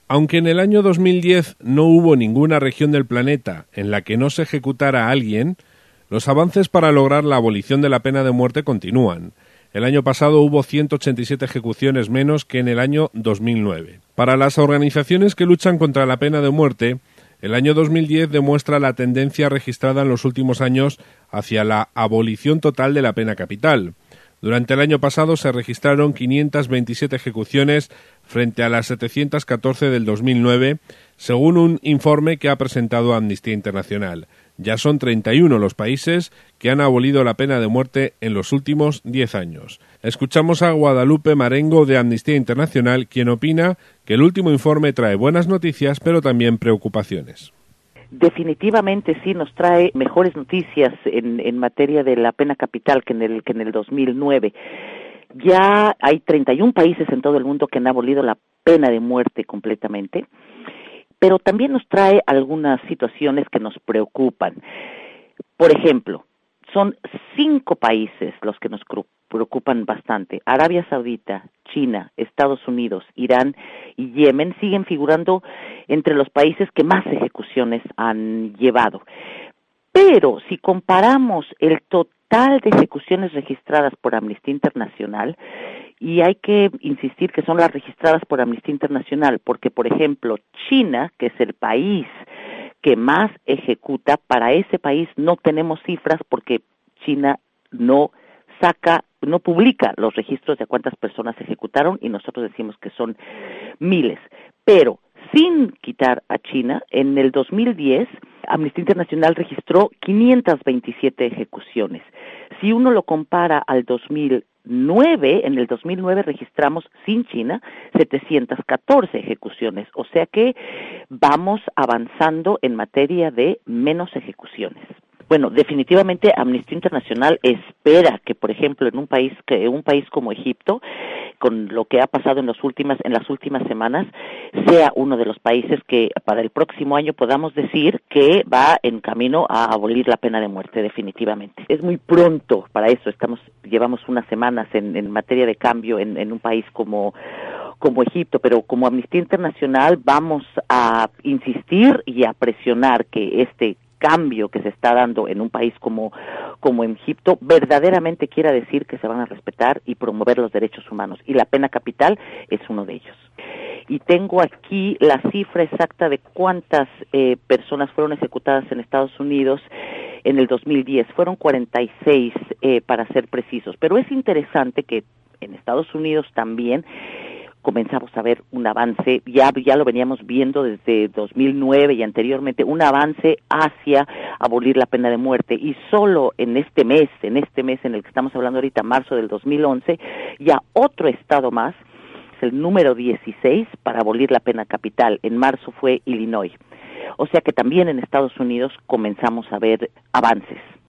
Aunque en el año 2010 no hubo ninguna región del planeta en la que no se ejecutara a alguien, los avances para lograr la abolición de la pena de muerte continúan. El año pasado hubo 187 ejecuciones menos que en el año 2009. Para las organizaciones que luchan contra la pena de muerte, el año 2010 demuestra la tendencia registrada en los últimos años hacia la abolición total de la pena capital. Durante el año pasado se registraron 527 ejecuciones frente a las 714 del 2009, según un informe que ha presentado Amnistía Internacional. Ya son 31 los países que han abolido la pena de muerte en los últimos 10 años. Escuchamos a Guadalupe Marengo de Amnistía Internacional, quien opina que el último informe trae buenas noticias, pero también preocupaciones. Definitivamente sí nos trae mejores noticias en materia de la pena capital que en el 2009. Ya hay 31 países en todo el mundo que han abolido la pena de muerte completamente, pero también nos trae algunas situaciones que nos preocupan. Por ejemplo, son 5 países los que nos preocupan bastante. Arabia Saudita, China, Estados Unidos, Irán y Yemen siguen figurando entre los países que más ejecuciones han llevado. Pero si comparamos el total de ejecuciones registradas por Amnistía Internacional, y hay que insistir que son las registradas por Amnistía Internacional, porque, por ejemplo, China, que es el país que más ejecuta, para ese país no tenemos cifras porque China no publica los registros de cuántas personas ejecutaron y nosotros decimos que son miles. Pero sin quitar a China, en el 2010 Amnistía Internacional registró 527 ejecuciones. Si uno lo compara al 2009, en el 2009 registramos sin China 714 ejecuciones, o sea que vamos avanzando en materia de menos ejecuciones. Bueno, definitivamente Amnistía Internacional espera que, por ejemplo, en un país como Egipto, con lo que ha pasado en las últimas semanas, sea uno de los países que para el próximo año podamos decir que va en camino a abolir la pena de muerte, definitivamente. Es muy pronto para eso, llevamos unas semanas en materia de cambio en un país como Egipto, pero como Amnistía Internacional vamos a insistir y a presionar que este cambio que se está dando en un país como Egipto verdaderamente quiera decir que se van a respetar y promover los derechos humanos, y la pena capital es uno de ellos. Y tengo aquí la cifra exacta de cuántas personas fueron ejecutadas en Estados Unidos en el 2010. Fueron 46 para ser precisos, pero es interesante que en Estados Unidos también comenzamos a ver un avance, ya lo veníamos viendo desde 2009 y anteriormente, un avance hacia abolir la pena de muerte, y solo en este mes en el que estamos hablando ahorita, marzo del 2011, ya otro estado más, es el número 16 para abolir la pena capital. En marzo fue Illinois. O sea que también en Estados Unidos comenzamos a ver avances.